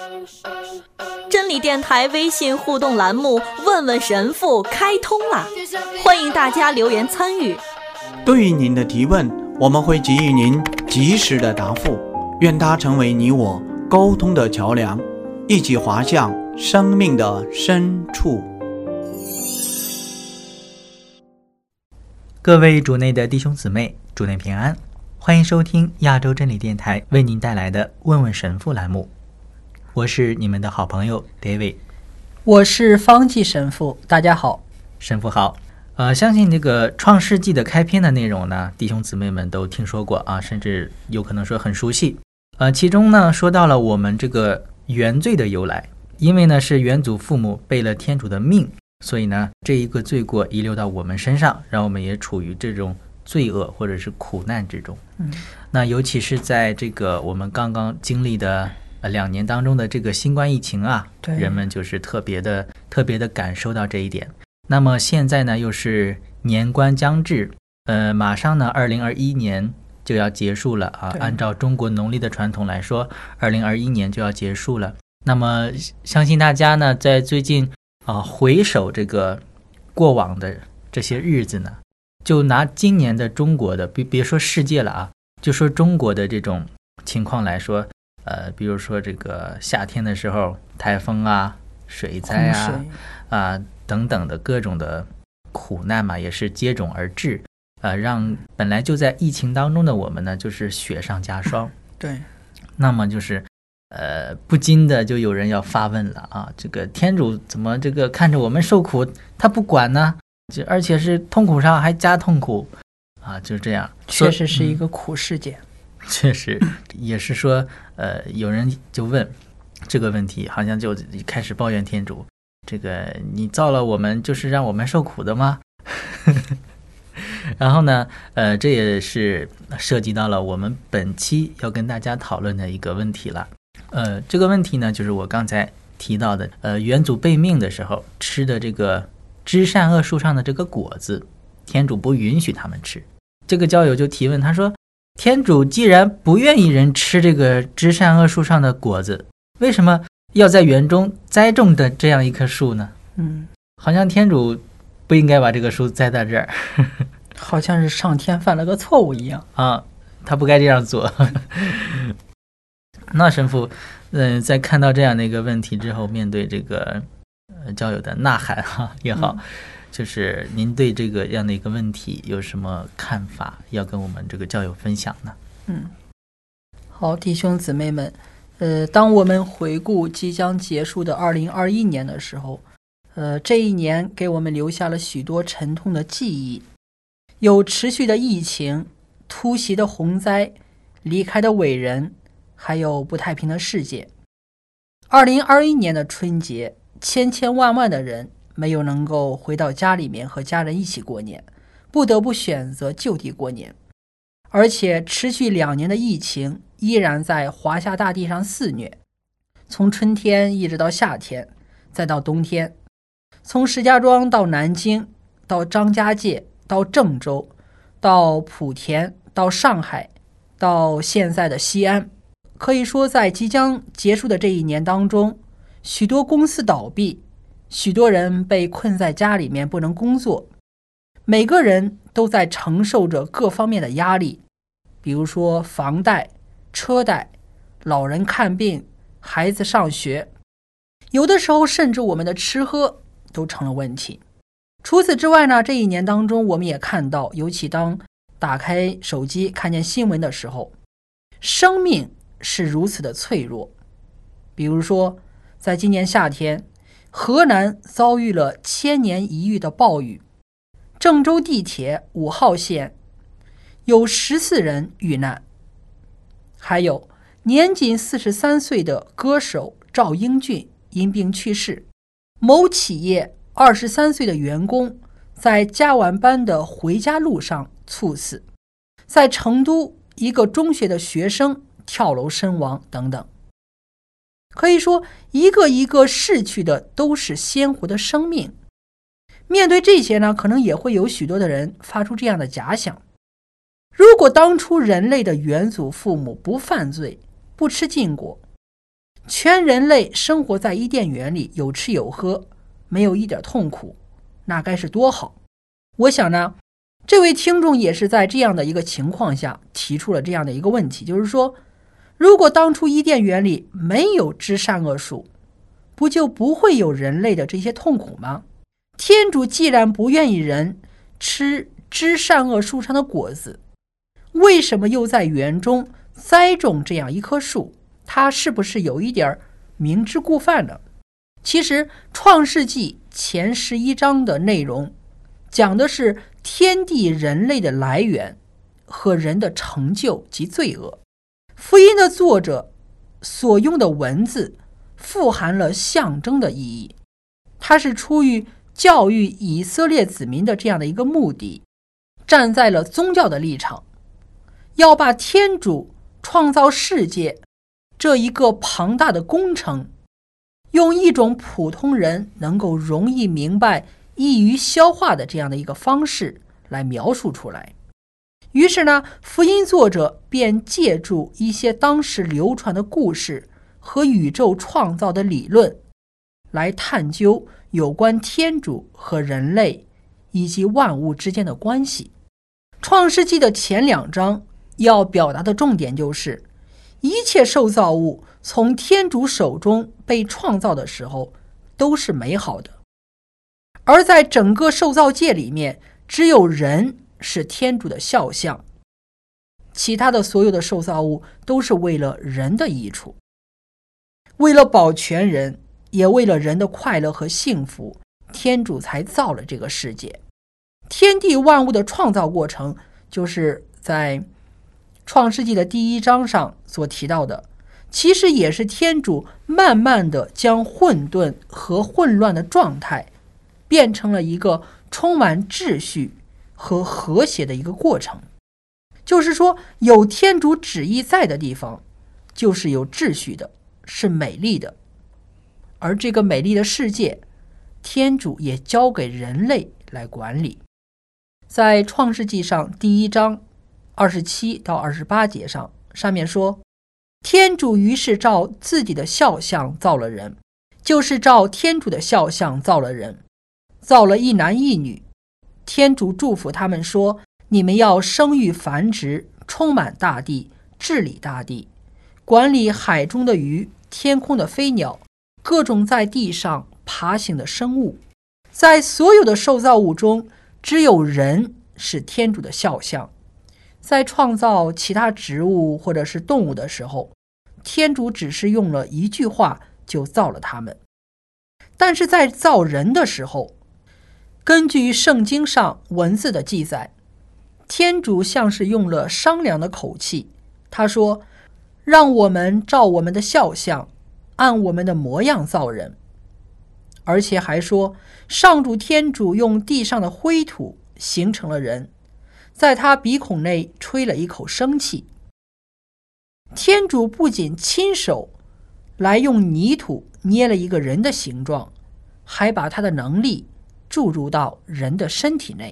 真理电台微信互动栏目问问神父开通了，欢迎大家留言参与。 对于您的提问，我们会给予您及时的答复，愿它成为你我沟通的桥梁，一起滑向生命的深处。 各位主内的弟兄姊妹，主内平安，欢迎收听亚洲真理电台为您带来的问问神父栏目。我是你们的好朋友 David， 我是方济神父，大家好。 神父好。相信这个创世纪的开篇的内容呢，弟兄姊妹们都听说过啊，甚至有可能说很熟悉。其中呢说到了我们这个原罪的由来，因为呢是原祖父母背了天主的命，所以呢这一个罪过遗留到我们身上，让我们也处于这种罪恶或者是苦难之中。那尤其是在这个我们刚刚经历的2年当中的这个新冠疫情啊，人们就是特别的感受到这一点。那么现在呢又是年关将至，马上呢2021年就要结束了啊。按照中国农历的传统来说，2021年就要结束了。那么相信大家呢在最近回首这个过往的这些日子呢，就拿今年的中国的别说世界了啊，就说中国的这种情况来说，比如说这个夏天的时候台风啊、水灾啊等等的各种的苦难嘛，也是接踵而至，让本来就在疫情当中的我们呢，就是雪上加霜。 对， 那么就是不禁的就有人要发问了啊，这个天主怎么这个看着我们受苦，他不管呢？而且是痛苦上还加痛苦啊，就这样， 确实是一个苦事件。 确实也是说，有人就问这个问题，好像就开始抱怨天主，这个你造了我们就是让我们受苦的吗？然后呢，这也是涉及到了我们本期要跟大家讨论的一个问题了。这个问题呢，就是我刚才提到的，元祖背命的时候吃的这个知善恶树上的这个果子，天主不允许他们吃。这个教友就提问，他说，天主既然不愿意人吃这个知善恶树上的果子，为什么要在园中栽种的这样一棵树呢？好像天主不应该把这个树栽在这儿， 好像是上天犯了个错误一样啊，他不该这样做。那神父，在看到这样的一个问题之后，面对这个教友的呐喊也好，就是您对这个样的一个问题有什么看法，要跟我们这个教友分享呢？ 好，弟兄姊妹们，当我们回顾即将结束的2021年的时候，这一年给我们留下了许多沉痛的记忆，有持续的疫情、突袭的洪灾、离开的伟人，还有不太平的世界。2021年的春节，千千万万的人没有能够回到家里面和家人一起过年，不得不选择就地过年。而且持续2年的疫情依然在华夏大地上肆虐，从春天一直到夏天，再到冬天，从石家庄到南京，到张家界，到郑州，到莆田，到上海，到现在的西安。可以说在即将结束的这一年当中，许多公司倒闭，许多人被困在家里面不能工作，每个人都在承受着各方面的压力，比如说房贷、车贷、老人看病、孩子上学，有的时候甚至我们的吃喝都成了问题。除此之外呢，这一年当中我们也看到，尤其当打开手机看见新闻的时候，生命是如此的脆弱。比如说在今年夏天，河南遭遇了1000年一遇的暴雨，郑州地铁5号线有14人遇难，还有年仅43岁的歌手赵英俊因病去世，某企业23岁的员工在加完班的回家路上猝死，在成都一个中学的学生跳楼身亡等等。可以说一个一个逝去的都是鲜活的生命。面对这些呢，可能也会有许多的人发出这样的假想，如果当初人类的远祖父母不犯罪，不吃禁果， 全人类生活在伊甸园里，有吃有喝，没有一点痛苦，那该是多好。我想呢，这位听众也是在这样的一个情况下提出了这样的一个问题，就是说，如果当初伊甸园里没有知善恶树，不就不会有人类的这些痛苦吗？天主既然不愿意人吃知善恶树上的果子，为什么又在园中栽种这样一棵树？他是不是有一点明知故犯呢？其实创世纪前11章的内容讲的是天地人类的来源和人的成就及罪恶。福音的作者所用的文字富含了象征的意义，它是出于教育以色列子民的这样的一个目的，站在了宗教的立场，要把天主创造世界这一个庞大的工程，用一种普通人能够容易明白、易于消化的这样的一个方式来描述出来。于是呢，福音作者便借助一些当时流传的故事和宇宙创造的理论，来探究有关天主和人类以及万物之间的关系。创世纪的前2章要表达的重点就是，一切受造物从天主手中被创造的时候都是美好的，而在整个受造界里面，只有人是天主的肖像，其他的所有的受造物都是为了人的益处。为了保全人，也为了人的快乐和幸福，天主才造了这个世界。天地万物的创造过程，就是在创世纪的第1章上所提到的，其实也是天主慢慢的将混沌和混乱的状态变成了一个充满秩序和和谐的一个过程。就是说，有天主旨意在的地方，就是有秩序的，是美丽的。而这个美丽的世界，天主也交给人类来管理。在创世纪上第1章27到28节上面说，天主于是照自己的肖像造了人，就是照天主的肖像造了人，造了一男一女。天主祝福他们说，你们要生育繁殖，充满大地，治理大地，管理海中的鱼，天空的飞鸟，各种在地上爬行的生物。在所有的受造物中，只有人是天主的肖像。在创造其他植物或者是动物的时候，天主只是用了一句话就造了他们。但是在造人的时候，根据圣经上文字的记载，天主像是用了商量的口气，他说，让我们照我们的肖像，按我们的模样造人。而且还说，上主天主用地上的灰土形成了人，在他鼻孔内吹了一口生气。天主不仅亲手来用泥土捏了一个人的形状，还把他的能力注入到人的身体内。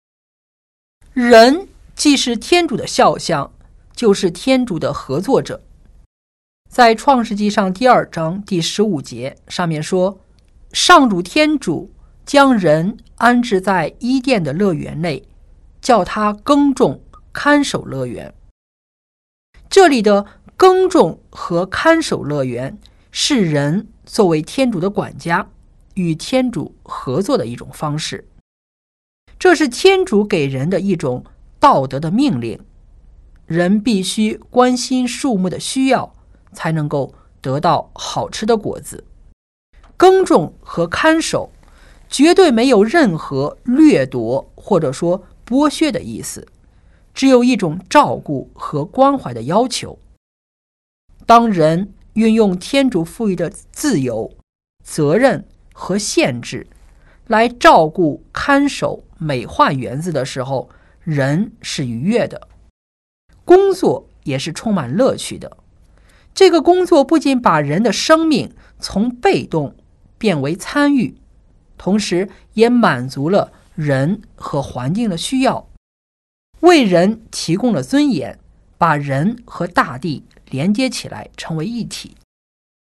人既是天主的肖像，就是天主的合作者。在创世纪上第2章第15节上面说，上主天主将人安置在伊甸的乐园内，叫他耕种看守乐园。这里的耕种和看守乐园是人作为天主的管家，与天主合作的一种方式。这是天主给人的一种道德的命令，人必须关心树木的需要，才能够得到好吃的果子。耕种和看守绝对没有任何掠夺或者说剥削的意思，只有一种照顾和关怀的要求。当人运用天主赋予的自由、责任和限制来照顾、看守、美化园子的时候，人是愉悦的，工作也是充满乐趣的。这个工作不仅把人的生命从被动变为参与，同时也满足了人和环境的需要，为人提供了尊严，把人和大地连接起来，成为一体。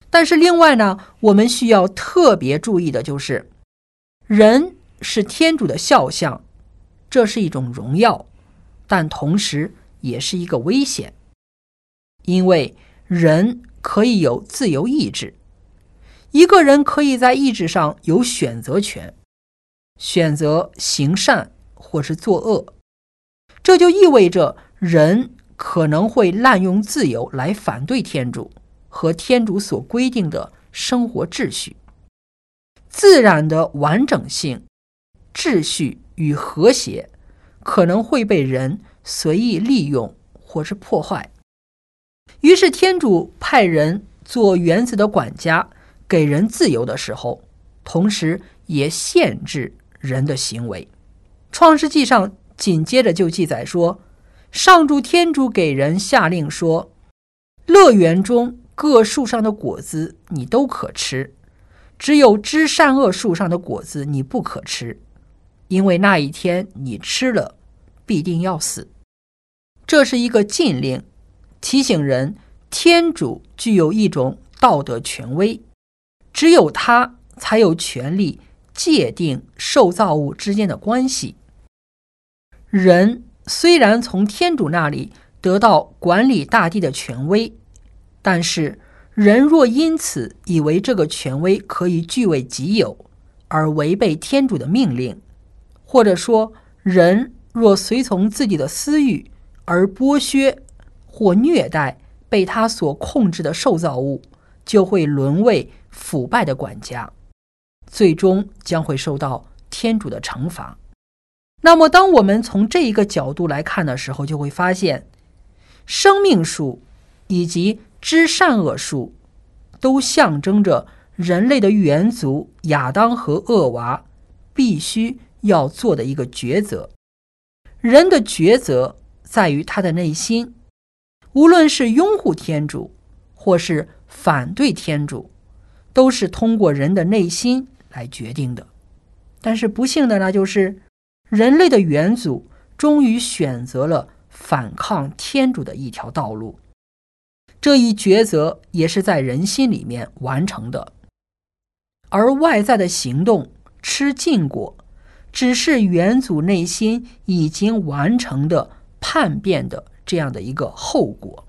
但是另外呢，我们需要特别注意的就是，人是天主的肖像，这是一种荣耀，但同时也是一个危险。因为人可以有自由意志，一个人可以在意志上有选择权，选择行善或是作恶。这就意味着人可能会滥用自由来反对天主和天主所规定的生活秩序。自然的完整性、秩序与和谐可能会被人随意利用或是破坏。于是天主派人做园子的管家，给人自由的时候，同时也限制人的行为。创世纪上紧接着就记载说，上主天主给人下令说，乐园中各树上的果子你都可吃，只有知善恶树上的果子你不可吃，因为那一天你吃了必定要死。这是一个禁令，提醒人天主具有一种道德权威，只有他才有权利界定受造物之间的关系。人虽然从天主那里得到管理大地的权威，但是人若因此以为这个权威可以据为己有，而违背天主的命令，或者说人若随从自己的私欲而剥削或虐待被他所控制的受造物，就会沦为腐败的管家，最终将会受到天主的惩罚。那么当我们从这一个角度来看的时候，就会发现生命树以及知善恶树都象征着人类的元祖亚当和厄娃必须要做的一个抉择。人的抉择在于他的内心，无论是拥护天主或是反对天主，都是通过人的内心来决定的。但是不幸的呢，就是人类的元祖终于选择了反抗天主的一条道路，这一抉择也是在人心里面完成的。而外在的行动吃禁果，只是元祖内心已经完成的叛变的这样的一个后果。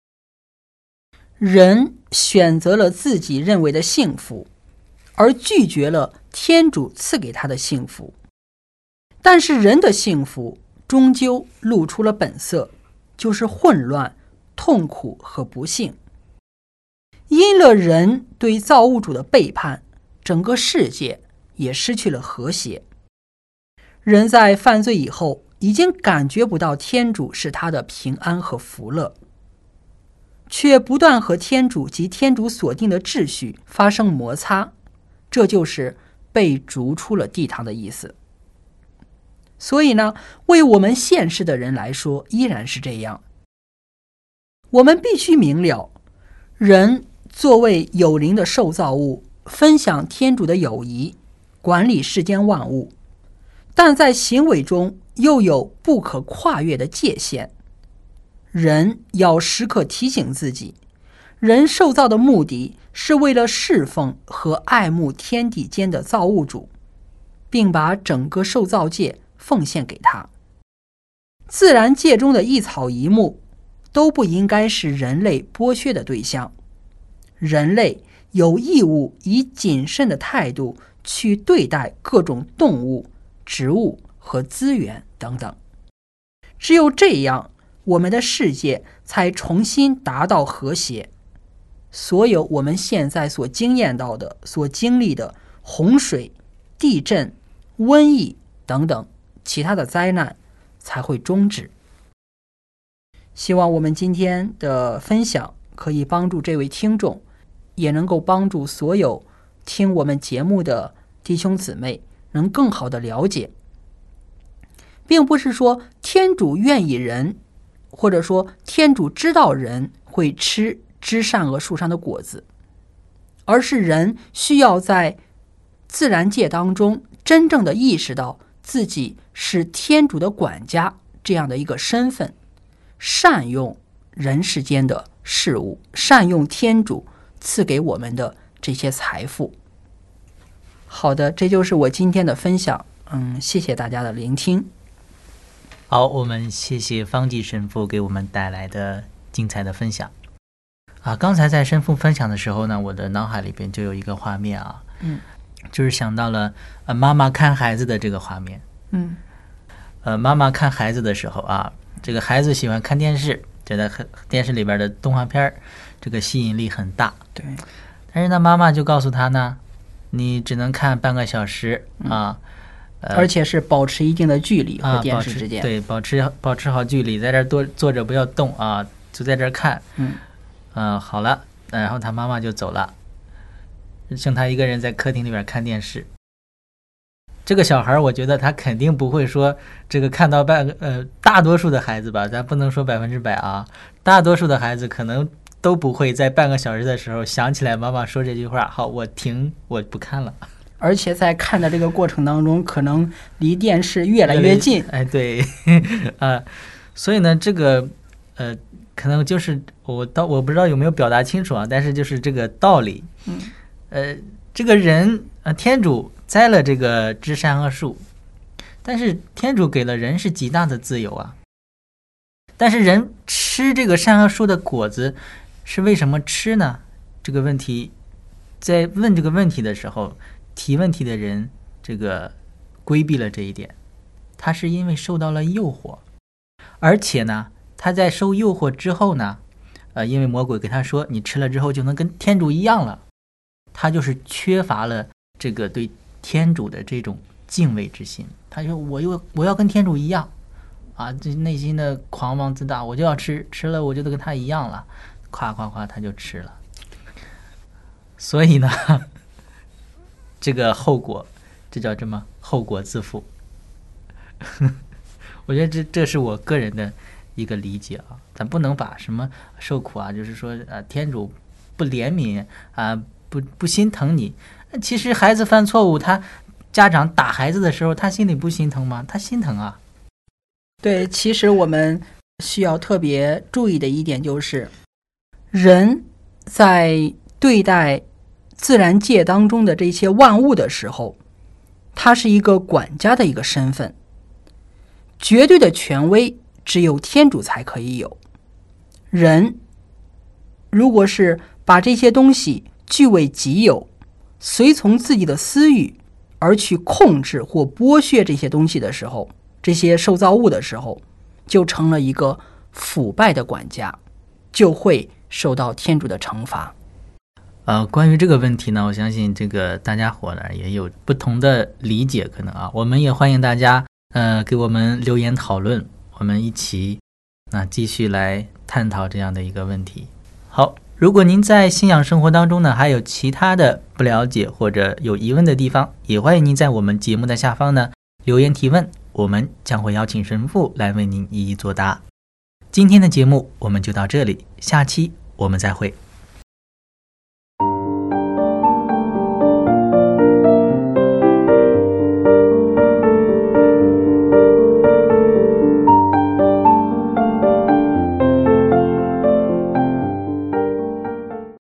人选择了自己认为的幸福，而拒绝了天主赐给他的幸福。但是人的幸福终究露出了本色，就是混乱、痛苦和不幸。因了人对造物主的背叛，整个世界也失去了和谐。人在犯罪以后，已经感觉不到天主是他的平安和福乐，却不断和天主及天主所定的秩序发生摩擦，这就是被逐出了地堂的意思。所以呢，为我们现世的人来说依然是这样。我们必须明了，人作为有灵的受造物，分享天主的友谊，管理世间万物，但在行为中又有不可跨越的界限。人要时刻提醒自己，人受造的目的是为了侍奉和爱慕天地间的造物主，并把整个受造界奉献给他。自然界中的一草一木都不应该是人类剥削的对象。人类有义务以谨慎的态度去对待各种动物、植物和资源等等。只有这样，我们的世界才重新达到和谐。所有我们现在所经验到的、所经历的洪水、地震、瘟疫等等其他的灾难才会终止。希望我们今天的分享可以帮助这位听众，也能够帮助所有听我们节目的弟兄姊妹能更好的了解，并不是说天主愿意人，或者说天主知道人会吃知善恶树上的果子，而是人需要在自然界当中真正的意识到自己是天主的管家这样的一个身份，善用人世间的事物，善用天主赐给我们的这些财富。好的，这就是我今天的分享。谢谢大家的聆听。 好，我们谢谢方济神父给我们带来的精彩的分享。刚才在神父分享的时候呢，我的脑海里边就有一个画面啊，就是想到了妈妈看孩子的这个画面。妈妈看孩子的时候啊，这个孩子喜欢看电视，觉得电视里边的动画片这个吸引力很大。 对， 但是呢，妈妈就告诉他呢，你只能看半个小时而且是保持一定的距离和电视之间。 对，保持好距离，在这儿多坐着不要动啊，就在这儿看。好了，然后他妈妈就走了，剩他一个人在客厅里边看电视。这个小孩我觉得他肯定不会说这个看到大多数的孩子吧，咱不能说100%啊，大多数的孩子可能都不会在半个小时的时候想起来妈妈说这句话，好，我停，我不看了。 而且在看的这个过程当中，可能离电视越来越近。 对，所以呢，这个可能就是我不知道有没有表达清楚啊，但是就是这个道理。这个人天主栽了这个枝善恶树，但是天主给了人是极大的自由啊。但是人吃这个善恶树的果子是为什么吃呢？这个问题，在问这个问题的时候，提问题的人这个规避了这一点，他是因为受到了诱惑，而且呢，他在受诱惑之后呢，因为魔鬼给他说你吃了之后就能跟天主一样了，他就是缺乏了这个对天主的这种敬畏之心。他说我要跟天主一样啊，这内心的狂妄自大，我就要吃了我就得跟他一样了，夸他就吃了。所以呢，这个后果，这叫什么？后果自负。我觉得这是我个人的一个理解啊，咱不能把什么受苦啊，就是说天主不怜悯啊，不心疼你。其实孩子犯错误，家长打孩子的时候，他心里不心疼吗？他心疼啊。 对，其实我们需要特别注意的一点就是，人在对待自然界当中的这些万物的时候，他是一个管家的一个身份，绝对的权威只有天主才可以有。人如果是把这些东西据为己有，随从自己的私欲而去控制或剥削这些东西的时候，这些受造物的时候，就成了一个腐败的管家，就会受到天主的惩罚。 关于这个问题呢，我相信这个大家伙呢也有不同的理解，可能啊，我们也欢迎大家给我们留言讨论，我们一起继续来探讨这样的一个问题。好，如果您在信仰生活当中呢还有其他的不了解或者有疑问的地方，也欢迎您在我们节目的下方呢留言提问，我们将会邀请神父来为您一一作答。今天的节目我们就到这里，下期我们再会。